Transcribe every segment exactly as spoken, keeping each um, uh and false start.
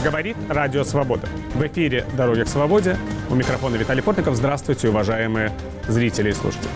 Говорит Радио Свобода. В эфире «Дороги к свободе». У микрофона Виталий Портников. Здравствуйте, уважаемые зрители и слушатели.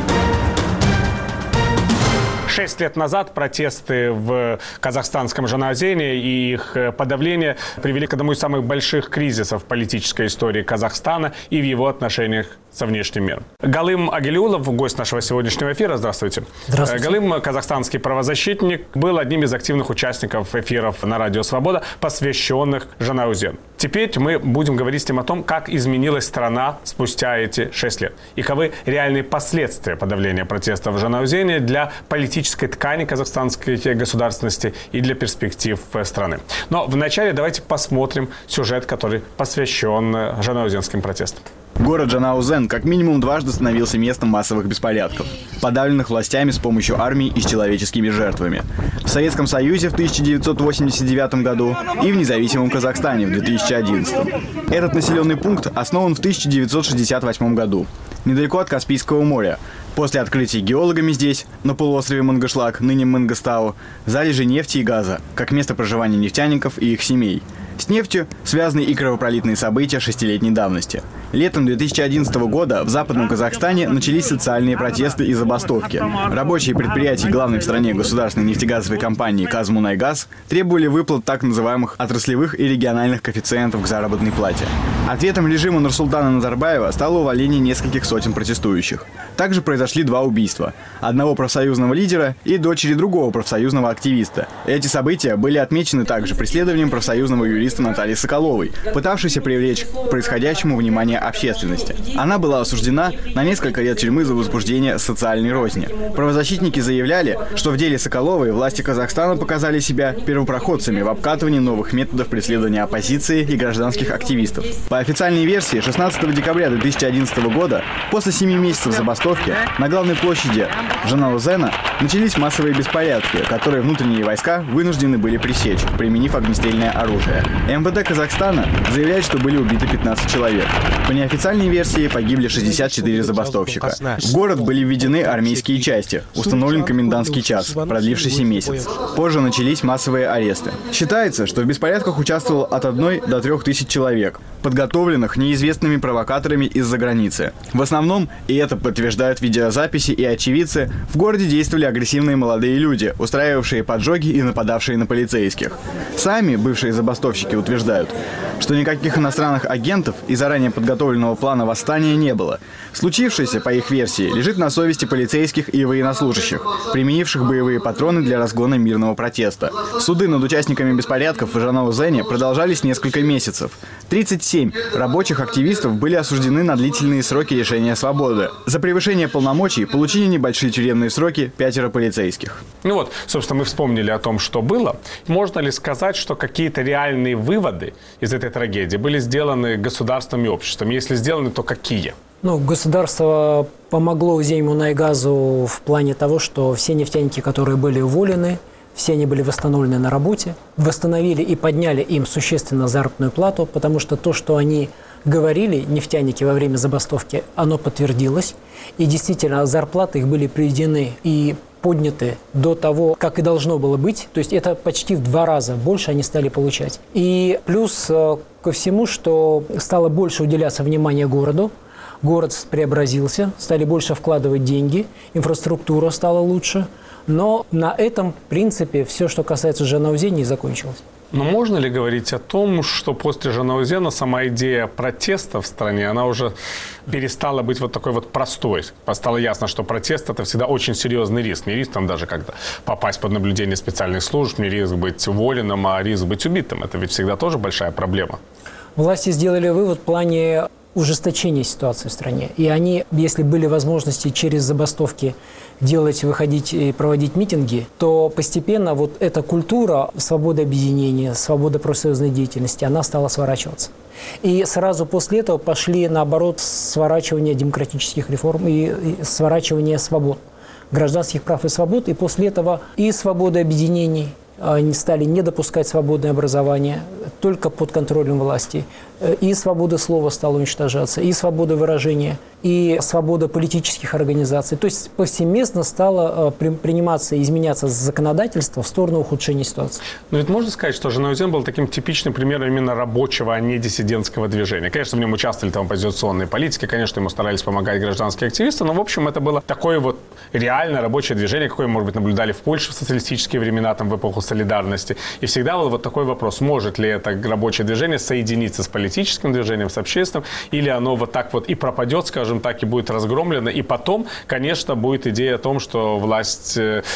Шесть лет назад протесты в казахстанском Жанаозене и их подавление привели к одному из самых больших кризисов в политической истории Казахстана и в его отношениях со внешним миром. Галым Агилюлов, гость нашего сегодняшнего эфира. Здравствуйте. Здравствуйте. Галым, казахстанский правозащитник, был одним из активных участников эфиров на Радио Свобода, посвященных Жанаозену. Теперь мы будем говорить с ним о том, как изменилась страна спустя эти шесть лет. И каковы реальные последствия подавления протестов в Жанаозене для политической ткани казахстанской государственности и для перспектив страны. Но вначале давайте посмотрим сюжет, который посвящен жанаозенским протестам. Город Жанаозен как минимум дважды становился местом массовых беспорядков, подавленных властями с помощью армии и с человеческими жертвами. В Советском Союзе в тысяча девятьсот восемьдесят девятом году и в независимом Казахстане в две тысячи одиннадцатом. Этот населенный пункт основан в тысяча девятьсот шестьдесят восьмом году, недалеко от Каспийского моря. После открытия геологами здесь, на полуострове Мангышлак, ныне Мангыстау, залежи нефти и газа, как место проживания нефтяников и их семей. С нефтью связаны и кровопролитные события шестилетней давности. Летом две тысячи одиннадцатого года в Западном Казахстане начались социальные протесты и забастовки. Рабочие предприятия главной в стране государственной нефтегазовой компании «Казмунайгаз» требовали выплат так называемых отраслевых и региональных коэффициентов к заработной плате. Ответом режима Нурсултана Назарбаева стало увольнение нескольких сотен протестующих. Также произошли два убийства. Одного профсоюзного лидера и дочери другого профсоюзного активиста. Эти события были отмечены также преследованием профсоюзного юриста Натальи Соколовой, пытавшейся привлечь к происходящему внимание общественности. Она была осуждена на несколько лет тюрьмы за возбуждение социальной розни. Правозащитники заявляли, что в деле Соколовой власти Казахстана показали себя первопроходцами в обкатывании новых методов преследования оппозиции и гражданских активистов. По официальной версии, шестнадцатого декабря две тысячи одиннадцатого года, после семи месяцев забастовки, на главной площади Жанаозена начались массовые беспорядки, которые внутренние войска вынуждены были пресечь, применив огнестрельное оружие. эм вэ дэ Казахстана заявляет, что были убиты пятнадцать человек. По неофициальной версии погибли шестьдесят четыре забастовщика. В город были введены армейские части, установлен комендантский час, продлившийся месяц. Позже начались массовые аресты. Считается, что в беспорядках участвовало от одной до трех тысяч человек, подготовленных неизвестными провокаторами из-за границы. В основном, и это подтверждают видеозаписи и очевидцы, в городе действовали агрессивные молодые люди, устраивавшие поджоги и нападавшие на полицейских. Сами бывшие забастовщики утверждают, что никаких иностранных агентов и заранее подготовленного плана восстания не было. Случившееся, по их версии, лежит на совести полицейских и военнослужащих, применивших боевые патроны для разгона мирного протеста. Суды над участниками беспорядков в Жанаозене продолжались несколько месяцев. тридцать семь рабочих активистов были осуждены на длительные сроки лишения свободы. За превышение полномочий получили небольшие тюремные сроки пятеро полицейских. Ну вот, собственно, мы вспомнили о том, что было. Можно ли сказать, что какие-то реальные выводы из этой трагедии были сделаны государством и обществом? Если сделаны, то какие? Ну, государство помогло Земунайгазу в плане того, что все нефтяники, которые были уволены, все они были восстановлены на работе, восстановили и подняли им существенно заработную плату, потому что то, что они говорили, нефтяники, во время забастовки, оно подтвердилось. И действительно, зарплаты их были приведены и подняты до того, как и должно было быть. То есть это почти в два раза больше они стали получать. И плюс ко всему, что стало больше уделяться внимания городу. Город преобразился, стали больше вкладывать деньги, инфраструктура стала лучше. Но на этом, в принципе, все, что касается Жанаозена, и закончилось. Но можно ли говорить о том, что после Жанаозена сама идея протеста в стране, она уже перестала быть вот такой вот простой? Стало ясно, что протест – это всегда очень серьезный риск. Не риск там даже когда попасть под наблюдение специальных служб, не риск быть уволенным, а риск быть убитым. Это ведь всегда тоже большая проблема. Власти сделали вывод в плане ужесточения ситуации в стране. И они, если были возможности через забастовки делать, выходить и проводить митинги, то постепенно вот эта культура свободы объединения, свободы профсоюзной деятельности, она стала сворачиваться. И сразу после этого пошли, наоборот, сворачивание демократических реформ и, и сворачивание свобод, гражданских прав и свобод. И после этого и свободы объединений, они стали не допускать свободное образование, только под контролем власти. И свобода слова стала уничтожаться, и свобода выражения, и свобода политических организаций. То есть повсеместно стало при, приниматься и изменяться законодательство в сторону ухудшения ситуации. Но ведь можно сказать, что Жанаузен был таким типичным примером именно рабочего, а не диссидентского движения. Конечно, в нем участвовали там оппозиционные политики, конечно, ему старались помогать гражданские активисты, но, в общем, это было такое вот реально рабочее движение, какое, может быть, наблюдали в Польше в социалистические времена, там, в эпоху солидарности. И всегда был вот такой вопрос, может ли это рабочее движение соединиться с политикой, политическим движением, с общественным, или оно вот так вот и пропадет, скажем так, и будет разгромлено. И потом, конечно, будет идея о том, что власть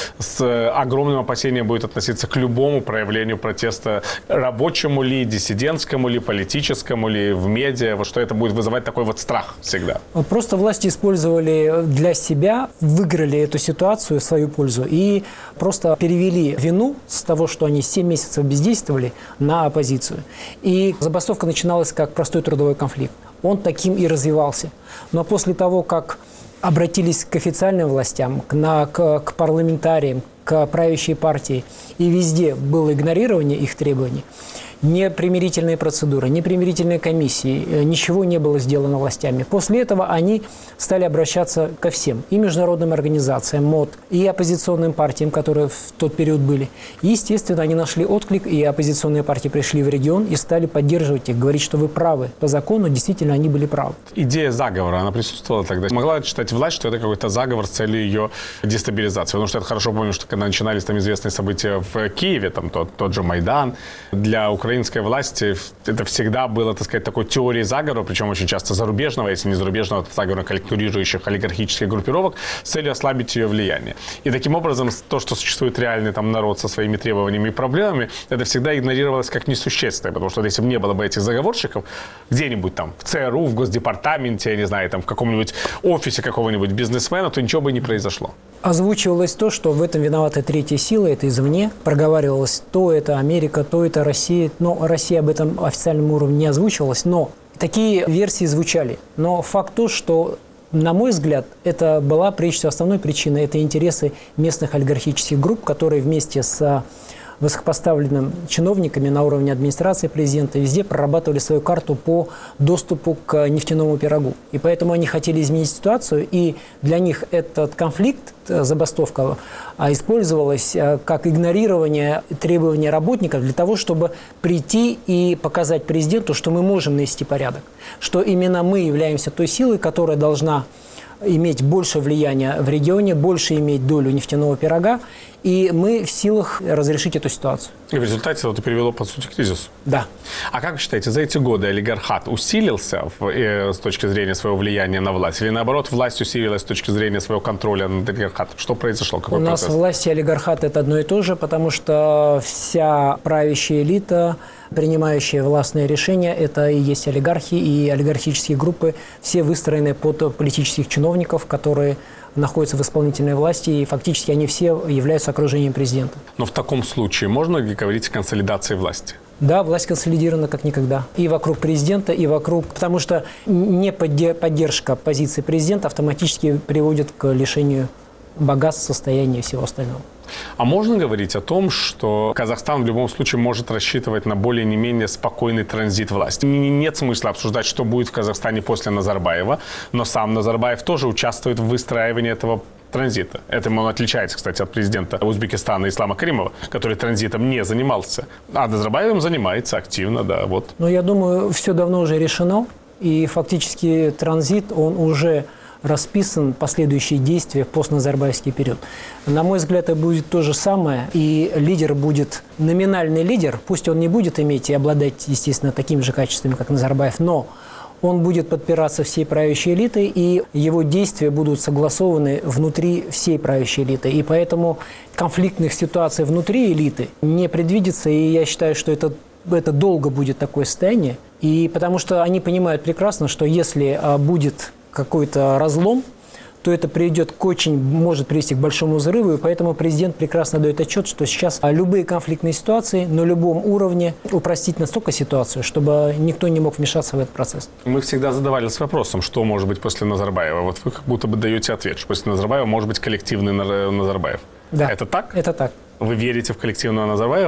с огромным опасением будет относиться к любому проявлению протеста, рабочему ли, диссидентскому ли, политическому ли, в медиа, вот что это будет вызывать такой вот страх всегда. Просто власти использовали для себя, выиграли эту ситуацию в свою пользу и просто перевели вину с того, что они семь месяцев бездействовали, на оппозицию. И забастовка начиналась как простой трудовой конфликт. Он таким и развивался. Но после того, как обратились к официальным властям, к, на, к, к парламентариям, к правящей партии, и везде было игнорирование их требований, ни примирительные процедуры, ни примирительные комиссии, ничего не было сделано властями. После этого они стали обращаться ко всем, и международным организациям, МОД, и оппозиционным партиям, которые в тот период были. И, естественно, они нашли отклик, и оппозиционные партии пришли в регион и стали поддерживать их, говорить, что вы правы. По закону, действительно, они были правы. Идея заговора, она присутствовала тогда? Могла считать власть, что это какой-то заговор с целью ее дестабилизации? Потому что я хорошо помню, что когда начинались там известные события в Киеве, там тот, тот же Майдан, для Украины украинской власти это всегда было, так сказать, такой теорией заговора, причем очень часто зарубежного, если не зарубежного, то заговора конкурирующих олигархических группировок с целью ослабить ее влияние. И таким образом то, что существует реальный там народ со своими требованиями и проблемами, это всегда игнорировалось как несущественное, потому что если бы не было бы этих заговорщиков, где-нибудь там в ЦРУ, в Госдепартаменте, я не знаю, там в каком-нибудь офисе какого-нибудь бизнесмена, то ничего бы не произошло. Озвучивалось то, что в этом виновата третья сила, это извне. Проговаривалось то это Америка, то это Россия. Но Россия об этом официальном уровне не озвучивалась. Но такие версии звучали. Но факт то, что, на мой взгляд, это была прежде всего основной причиной. Это интересы местных олигархических групп, которые вместе с высокопоставленными чиновниками на уровне администрации президента везде прорабатывали свою карту по доступу к нефтяному пирогу. И поэтому они хотели изменить ситуацию, и для них этот конфликт, забастовка, использовалась как игнорирование требований работников для того, чтобы прийти и показать президенту, что мы можем навести порядок, что именно мы являемся той силой, которая должна иметь больше влияния в регионе, больше иметь долю нефтяного пирога, и мы в силах разрешить эту ситуацию. И в результате это привело, по сути, к кризису. Да. А как вы считаете, за эти годы олигархат усилился в, э, с точки зрения своего влияния на власть? Или наоборот, власть усилилась с точки зрения своего контроля над олигархатом? Что произошло? Какой У процесс? нас власть и олигархат – это одно и то же, потому что вся правящая элита, принимающая властные решения, это и есть олигархи, и олигархические группы, все выстроены под политических чиновников, которые находятся в исполнительной власти, и фактически они все являются окружением президента. Но в таком случае можно ли говорить о консолидации власти? Да, власть консолидирована как никогда. И вокруг президента, и вокруг... Потому что не поддержка позиции президента автоматически приводит к лишению богатств, состояния и всего остального. А можно говорить о том, что Казахстан в любом случае может рассчитывать на более не менее спокойный транзит власти? Нет смысла обсуждать, что будет в Казахстане после Назарбаева, но сам Назарбаев тоже участвует в выстраивании этого транзита. Этим он отличается, кстати, от президента Узбекистана Ислама Каримова, который транзитом не занимался. А Назарбаевым занимается активно, да, вот. Но я думаю, все давно уже решено, и фактически транзит, он уже расписан, последующие действия в постназарбаевский период. На мой взгляд, это будет то же самое, и лидер будет номинальный лидер, пусть он не будет иметь и обладать, естественно, такими же качествами, как Назарбаев, но он будет подпираться всей правящей элитой, и его действия будут согласованы внутри всей правящей элиты. И поэтому конфликтных ситуаций внутри элиты не предвидится, и я считаю, что это, это долго будет такое состояние, и потому что они понимают прекрасно, что если будет какой-то разлом, то это приведет к очень, может привести к большому взрыву, и поэтому президент прекрасно дает отчет, что сейчас любые конфликтные ситуации на любом уровне упростить настолько ситуацию, чтобы никто не мог вмешаться в этот процесс. Мы всегда задавались вопросом, что может быть после Назарбаева. Вот вы как будто бы даете ответ, что после Назарбаева может быть коллективный Назарбаев. Да. Это так? Это так. Вы верите в коллективного Назарбаева?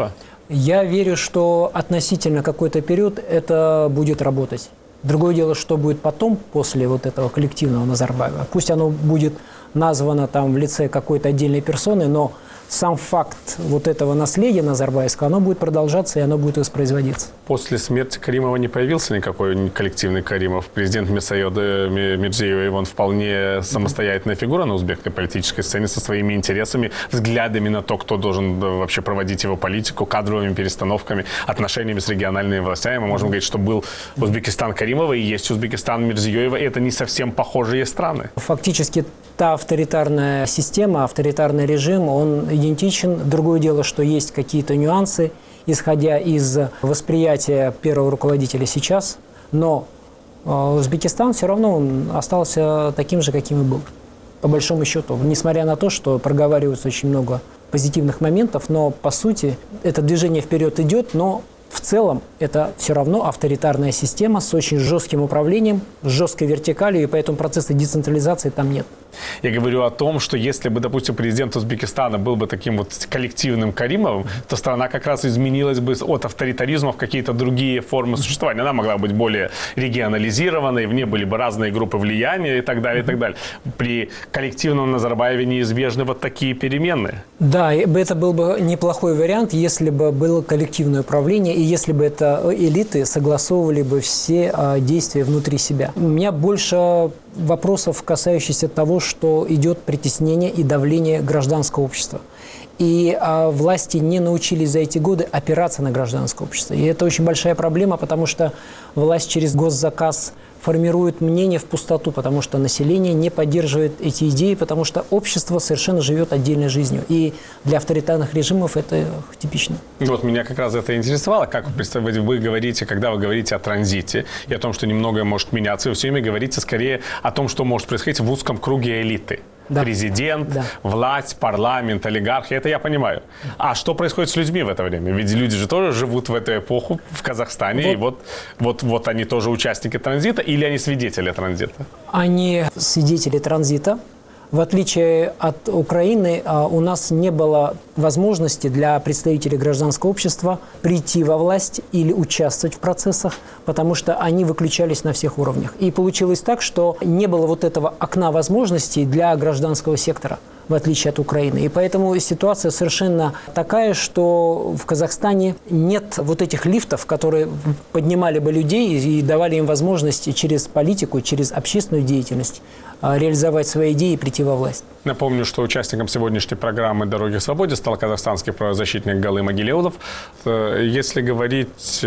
Я верю, что относительно какой-то период это будет работать. Другое дело, что будет потом, после вот этого коллективного Назарбаева. Пусть оно будет названо там в лице какой-то отдельной персоны, но сам факт вот этого наследия назарбаевского, оно будет продолжаться и оно будет воспроизводиться. После смерти Каримова не появился никакой коллективный Каримов. Президент Мирсоед Мирзиёев, он вполне самостоятельная фигура на узбекской политической сцене со своими интересами, взглядами на то, кто должен вообще проводить его политику, кадровыми перестановками, отношениями с региональными властями. Мы можем говорить, что был Узбекистан Каримова и есть Узбекистан Мирзиёева, и это не совсем похожие страны. Фактически та авторитарная система, авторитарный режим, он идентичен. Другое дело, что есть какие-то нюансы, исходя из восприятия первого руководителя сейчас. Но Узбекистан все равно он остался таким же, каким и был. По большому счету. Несмотря на то, что проговаривается очень много позитивных моментов, но по сути это движение вперед идет, но в целом это все равно авторитарная система с очень жестким управлением, с жесткой вертикалью, и поэтому процесса децентрализации там нет. Я говорю о том, что если бы, допустим, президент Узбекистана был бы таким вот коллективным Каримовым, то страна как раз изменилась бы от авторитаризма в какие-то другие формы существования. Она могла быть более регионализированной, в ней были бы разные группы влияния и так далее, и так далее. При коллективном Назарбаеве неизбежны вот такие перемены. Да, это был бы неплохой вариант, если бы было коллективное управление, и если бы это элиты согласовывали бы все действия внутри себя. У меня больше вопросов, касающихся того, что идет притеснение и давление гражданского общества. И а, власти не научились за эти годы опираться на гражданское общество. И это очень большая проблема, потому что власть через госзаказ формирует мнение в пустоту, потому что население не поддерживает эти идеи, потому что общество совершенно живет отдельной жизнью. И для авторитарных режимов это типично. Вот меня как раз это интересовало. Как вы, вы говорите, когда вы говорите о транзите и о том, что немногое может меняться, вы все время говорите скорее о том, что может происходить в узком круге элиты. Да. Президент, да. власть, парламент, олигархи, это я понимаю. А что происходит с людьми в это время? Ведь люди же тоже живут в эту эпоху в Казахстане, вот. и вот, вот, вот они тоже участники транзита, или они свидетели транзита? Они свидетели транзита. В отличие от Украины, у нас не было возможности для представителей гражданского общества прийти во власть или участвовать в процессах, потому что они выключались на всех уровнях. И получилось так, что не было вот этого окна возможностей для гражданского сектора, в отличие от Украины. И поэтому ситуация совершенно такая, что в Казахстане нет вот этих лифтов, которые поднимали бы людей и давали им возможность через политику, через общественную деятельность реализовать свои идеи и прийти во власть. Напомню, что участником сегодняшней программы «Дороги к свободе» стал казахстанский правозащитник Галым Агилеудов. Если говорить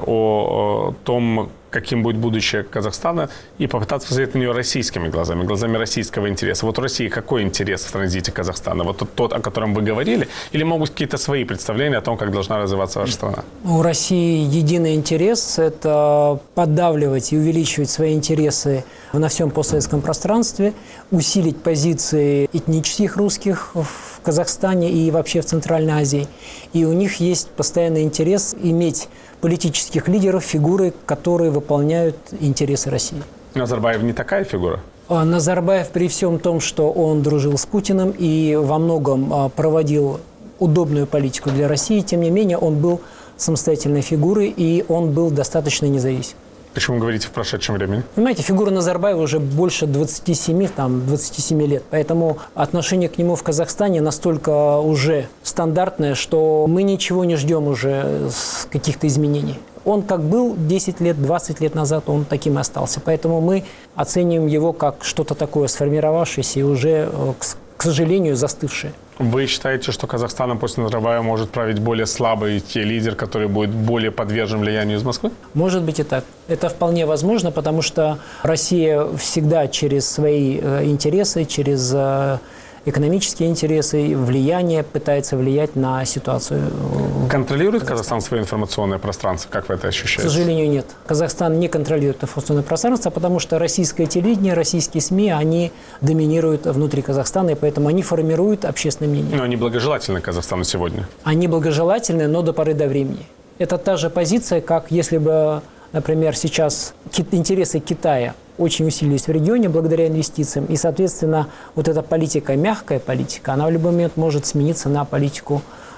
о том, каким будет будущее Казахстана, и попытаться посмотреть на нее российскими глазами, глазами российского интереса. Вот у России какой интерес в транзите Казахстана? Вот тот, тот, о котором вы говорили? Или могут какие-то свои представления о том, как должна развиваться ваша страна? У России единый интерес – это поддавливать и увеличивать свои интересы на всем постсоветском пространстве, усилить позиции этнических русских в Казахстане и вообще в Центральной Азии. И у них есть постоянный интерес иметь политических лидеров, фигуры, которые выполняют интересы России. Назарбаев не такая фигура? Назарбаев при всем том, что он дружил с Путиным и во многом проводил удобную политику для России, тем не менее он был самостоятельной фигурой и он был достаточно независим. Почему говорите в прошедшем времени? Понимаете, фигура Назарбаева уже больше двадцати семи, там, двадцати семи лет. Поэтому отношение к нему в Казахстане настолько уже стандартное, что мы ничего не ждем уже с каких-то изменений. Он как был десять лет, двадцать лет назад, он таким и остался. Поэтому мы оцениваем его как что-то такое сформировавшееся и уже, к сожалению, застывшее. Вы считаете, что Казахстаном после Назарбаева может править более слабый лидер, который будет более подвержен влиянию из Москвы? Может быть и так. Это вполне возможно, потому что Россия всегда через свои интересы, через экономические интересы, влияние пытается влиять на ситуацию. Контролирует Казахстан свое информационное пространство? Как вы это ощущаете? К сожалению, нет. Казахстан не контролирует информационное пространство, потому что российское телевидение, российские СМИ, они доминируют внутри Казахстана, и поэтому они формируют общественное мнение. Но они благожелательны Казахстану сегодня? Они благожелательны, но до поры до времени. Это та же позиция, как если бы, например, сейчас интересы Китая очень усилились в регионе благодаря инвестициям. И, соответственно, вот эта политика, мягкая политика, она в любой момент может смениться на политику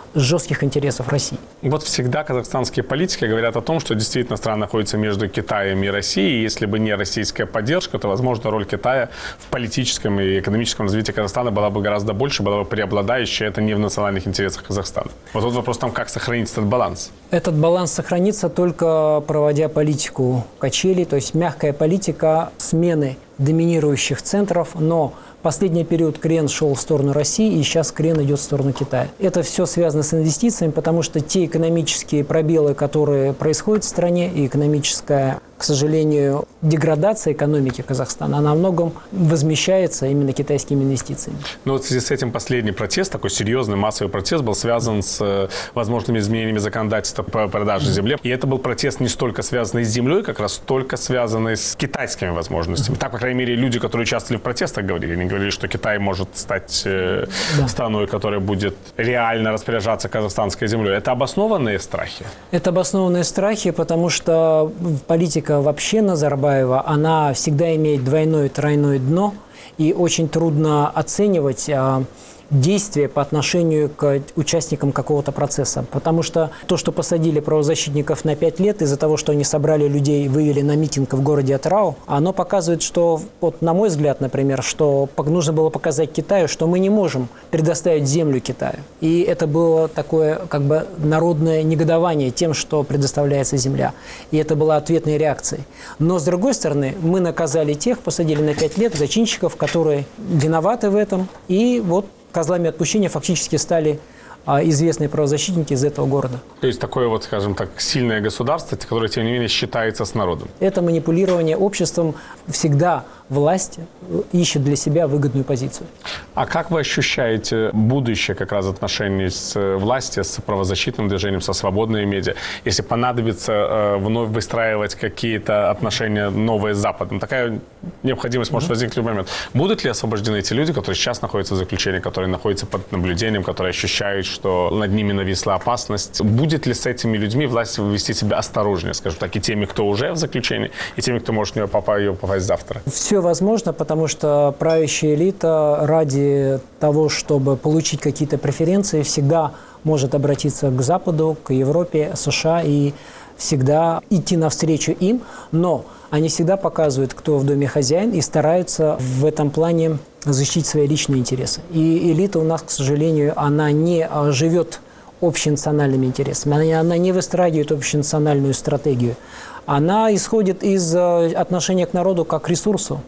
жестких интересов России. Вот всегда казахстанские политики говорят о том, что действительно страна находится между Китаем и Россией. И если бы не российская поддержка, то, возможно, роль Китая в политическом и экономическом развитии Казахстана была бы гораздо больше, была бы преобладающая. Это не в национальных интересах Казахстана. Вот тут вопрос там, как сохранить этот баланс. Этот баланс сохранится только проводя политику качелей, то есть мягкая политика смены доминирующих центров, но последний период крен шел в сторону России, и сейчас крен идет в сторону Китая. Это все связано с инвестициями, потому что те экономические пробелы, которые происходят в стране, и экономическая, к сожалению, деградация экономики Казахстана, она во многом возмещается именно китайскими инвестициями. Но вот в связи с этим последний протест, такой серьезный массовый протест, был связан с возможными изменениями законодательства по продаже земли. И это был протест не столько связанный с землей, как раз только связанный с китайскими возможностями. Так, по крайней мере, люди, которые участвовали в протестах, говорили. Они говорили, что Китай может стать э, да. страной, которая будет реально распоряжаться казахстанской землей. Это обоснованные страхи? Это обоснованные страхи, потому что политика вообще Назарбаева, она всегда имеет двойное, тройное дно, и очень трудно оценивать а, действия по отношению к участникам какого-то процесса. Потому что то, что посадили правозащитников на пять лет из-за того, что они собрали людей, вывели на митинг в городе Атырау, оно показывает, что, вот, на мой взгляд, например, что нужно было показать Китаю, что мы не можем предоставить землю Китаю. И это было такое как бы народное негодование тем, что предоставляется земля. И это была ответной реакцией. Но, с другой стороны, мы наказали тех, посадили на пять лет зачинщиков, которые виноваты в этом. И вот козлами отпущения фактически стали а, известные правозащитники из этого города. То есть такое вот, скажем так, сильное государство, которое, тем не менее, считается с народом. Это манипулирование обществом. Всегда власть ищет для себя выгодную позицию. А как вы ощущаете будущее как раз отношений с властью, с правозащитным движением, со свободными медиа, если понадобится э, вновь выстраивать какие-то отношения новые с Западом? Такая необходимость может возникнуть в любой момент. Будут ли освобождены эти люди, которые сейчас находятся в заключении, которые находятся под наблюдением, которые ощущают, что над ними нависла опасность? Будет ли с этими людьми власть вести себя осторожнее, скажем так, и теми, кто уже в заключении, и теми, кто может в нее попасть, попасть завтра? Все возможно, потому что правящая элита ради того, чтобы получить какие-то преференции, всегда может обратиться к Западу, к Европе, США и всегда идти навстречу им, но они всегда показывают, кто в доме хозяин, и стараются в этом плане защитить свои личные интересы. И элита у нас, к сожалению, она не живет общенациональными интересами, она, она не выстраивает общенациональную стратегию. Она исходит из отношения к народу как к ресурсу.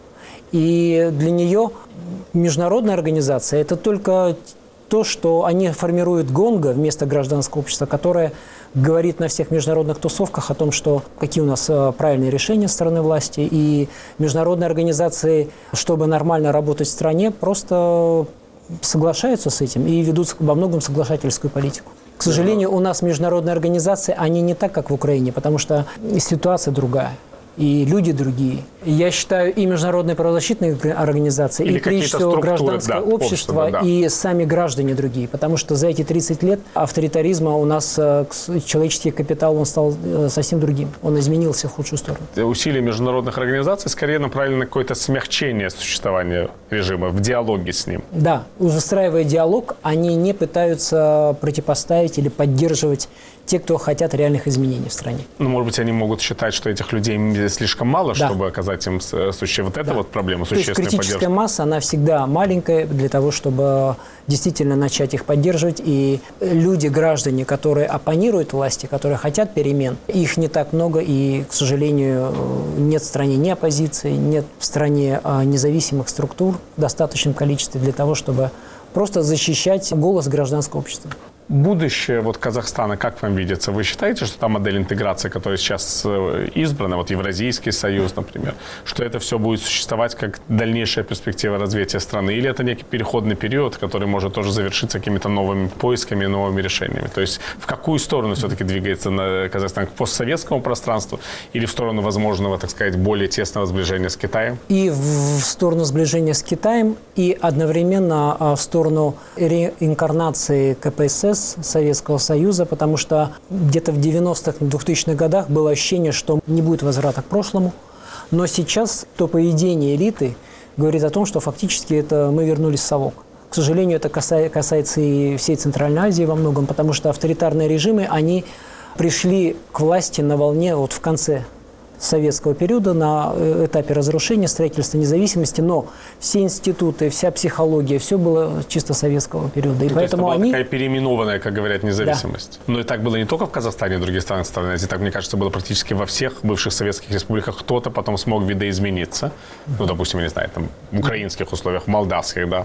И для нее международная организация – это только то, что они формируют гонго вместо гражданского общества, которое говорит на всех международных тусовках о том, что какие у нас правильные решения со стороны власти. И международные организации, чтобы нормально работать в стране, просто соглашаются с этим и ведут во многом соглашательскую политику. К сожалению, у нас международные организации, они не так, как в Украине, потому что ситуация другая. И люди другие. Я считаю, и международные правозащитные организации, Или и прежде всего гражданское да, общество, да. и сами граждане другие. Потому что за эти тридцать лет авторитаризма у нас человеческий капитал, он стал совсем другим. Он изменился в худшую сторону. Усилия международных организаций скорее направлены на какое-то смягчение существования режима, в диалоге с ним. Да, выстраивая диалог, они не пытаются противопоставить или поддерживать те, кто хотят реальных изменений в стране. Ну, может быть, они могут считать, что этих людей слишком мало, да. чтобы оказать им существенно. Вот это да. вот проблема, существенная поддержка. Критическая масса, она всегда маленькая для того, чтобы действительно начать их поддерживать. И люди, граждане, которые оппонируют власти, которые хотят перемен, их не так много. И, к сожалению, нет в стране ни оппозиции, нет в стране независимых структур в достаточном количестве для того, чтобы просто защищать голос гражданского общества. Будущее вот Казахстана, как вам видится? Вы считаете, что та модель интеграции, которая сейчас избрана, вот Евразийский союз, например, что это все будет существовать как дальнейшая перспектива развития страны? Или это некий переходный период, который может тоже завершиться какими-то новыми поисками, новыми решениями? То есть в какую сторону все-таки двигается на Казахстан? К постсоветскому пространству или в сторону возможного, так сказать, более тесного сближения с Китаем? И в сторону сближения с Китаем, и одновременно в сторону реинкарнации ка пэ эс эс, Советского Союза, потому что где-то в девяностых, двухтысячных годах было ощущение, что не будет возврата к прошлому. Но сейчас то поведение элиты говорит о том, что фактически это мы вернулись в совок. К сожалению, это касается и всей Центральной Азии во многом, потому что авторитарные режимы, они пришли к власти на волне вот в конце советского периода, на этапе разрушения, строительства независимости, но все институты, вся психология, все было чисто советского периода. И ну, поэтому то есть это была они... такая переименованная, как говорят, независимость. Да. Но и так было не только в Казахстане и других странах Центральной Азии, так, мне кажется, было практически во всех бывших советских республиках. Кто-то потом смог видоизмениться. Ну, допустим, я не знаю, там, в украинских условиях, в молдавских, да,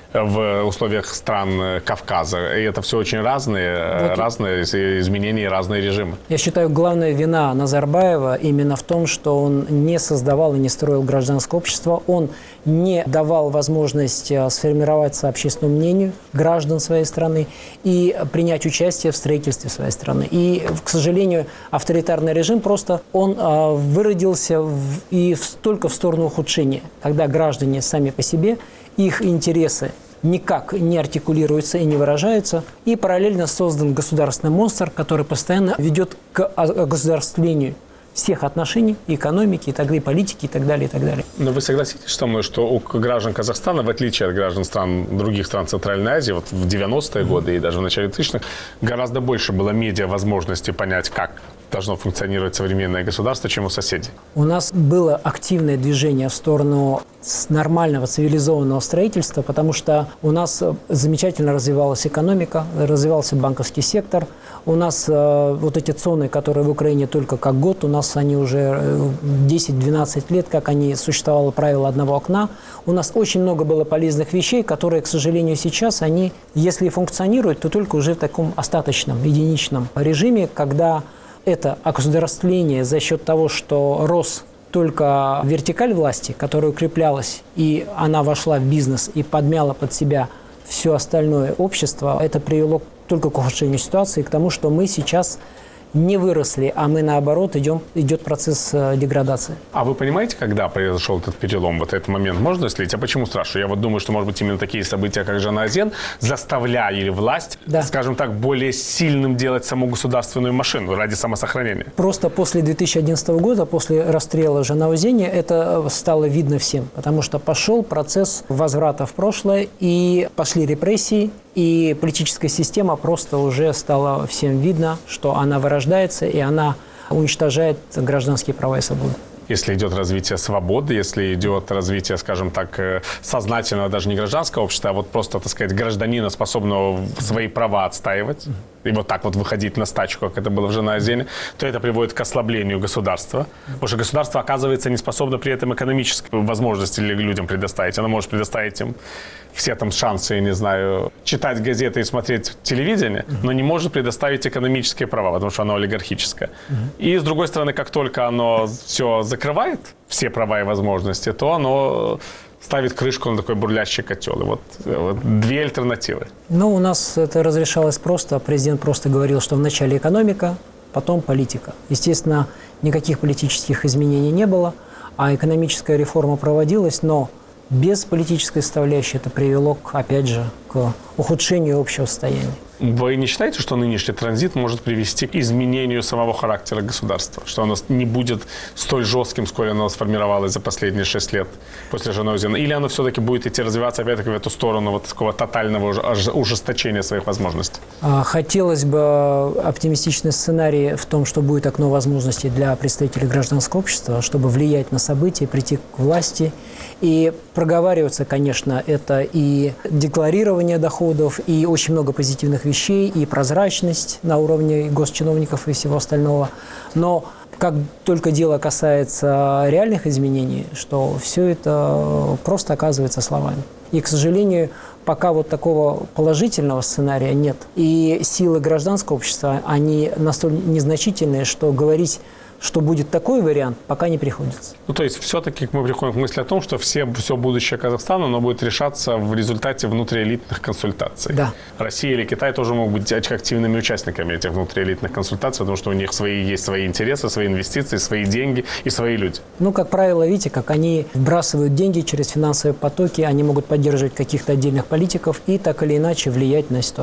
в условиях стран Кавказа. И это все очень разные, вот разные изменения, разные режимы. Я считаю, главная вина Назарбаева именно в том, что он не создавал и не строил гражданское общество, он не давал возможность сформироваться общественному мнению граждан своей страны и принять участие в строительстве своей страны. И, к сожалению, авторитарный режим просто, он э, выродился в, и в, только в сторону ухудшения, когда граждане сами по себе, их интересы никак не артикулируются и не выражаются. И параллельно создан государственный монстр, который постоянно ведет к государствлению всех отношений, и экономики, и так далее, и политики, и так далее, и так далее. Но вы согласитесь со мной, что у граждан Казахстана, в отличие от граждан стран, других стран Центральной Азии, вот в девяностые годы и даже в начале двухтысячных, гораздо больше было медиа возможности понять, как должно функционировать современное государство, чем у соседей? У нас было активное движение в сторону нормального цивилизованного строительства, потому что у нас замечательно развивалась экономика, развивался банковский сектор. У нас э, вот эти цоны, которые в Украине только как год, у нас они уже десять-двенадцать лет, как они существовало правило одного окна. У нас очень много было полезных вещей, которые, к сожалению, сейчас они, если функционируют, то только уже в таком остаточном, единичном режиме, когда это огосударствление за счет того, что рос только вертикаль власти, которая укреплялась, и она вошла в бизнес и подмяла под себя все остальное общество, это привело только к ухудшению ситуации, к тому, что мы сейчас не выросли, а мы, наоборот, идем, идет процесс деградации. А вы понимаете, когда произошел этот перелом, вот этот момент можно исследовать? А почему спрашиваю? Я вот думаю, что, может быть, именно такие события, как Жанаозен, заставляли власть, да. скажем так, более сильным делать саму государственную машину ради самосохранения. Просто после две тысячи одиннадцатого года, после расстрела Жанаозена, это стало видно всем, потому что пошел процесс возврата в прошлое, и пошли репрессии, и политическая система просто уже стала всем видно, что она вырождается, и она уничтожает гражданские права и свободы. Если идет развитие свободы, если идет развитие, скажем так, сознательного, даже не гражданского общества, а вот просто, так сказать, гражданина, способного свои права отстаивать, и вот так вот выходить на стачку, как это было в Жанаозене, то это приводит к ослаблению государства. Потому что государство, оказывается, не способно при этом экономические возможности людям предоставить. Оно может предоставить им все там шансы, не знаю, читать газеты и смотреть телевидение, но не может предоставить экономические права, потому что оно олигархическое. И, с другой стороны, как только оно все закрывает, все права и возможности, то оно ставит крышку на такой бурлящий котел. И вот, вот две альтернативы. Ну, у нас это разрешалось просто. Президент просто говорил, что вначале экономика, потом политика. Естественно, никаких политических изменений не было, а экономическая реформа проводилась, но без политической составляющей это привело, опять же, к ухудшению общего состояния. Вы не считаете, что нынешний транзит может привести к изменению самого характера государства? Что оно не будет столь жестким, сколь оно сформировалось за последние шесть лет после Жанаозена? Или оно все-таки будет идти развиваться опять-таки в эту сторону вот такого тотального ужесточения своих возможностей? Хотелось бы оптимистичный сценарий в том, что будет окно возможностей для представителей гражданского общества, чтобы влиять на события, прийти к власти. И проговариваться, конечно, это и декларирование доходов, и очень много позитивных вещей, и прозрачность на уровне госчиновников и всего остального. Но как только дело касается реальных изменений, что все это просто оказывается словами. И, к сожалению, пока вот такого положительного сценария нет. И силы гражданского общества, они настолько незначительные, что говорить, что будет такой вариант, пока не приходится. Ну, то есть, все-таки мы приходим к мысли о том, что все, все будущее Казахстана, оно будет решаться в результате внутриэлитных консультаций. Да. Россия или Китай тоже могут быть активными участниками этих внутриэлитных консультаций, потому что у них свои, есть свои интересы, свои инвестиции, свои деньги и свои люди. Ну, как правило, видите, как они вбрасывают деньги через финансовые потоки, они могут поддерживать каких-то отдельных политиков и так или иначе влиять на ситуацию.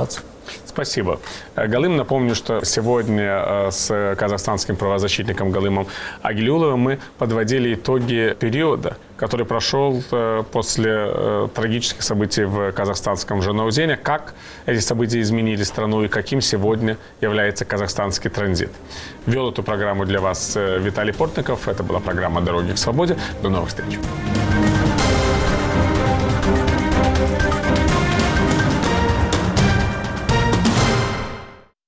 Спасибо. Галым, напомню, что сегодня с казахстанским правозащитником Галымом Агилюловым мы подводили итоги периода, который прошел после трагических событий в казахстанском Жанаузене. Как эти события изменили страну и каким сегодня является казахстанский транзит. Вел эту программу для вас Виталий Портников. Это была программа «Дороги к свободе». До новых встреч.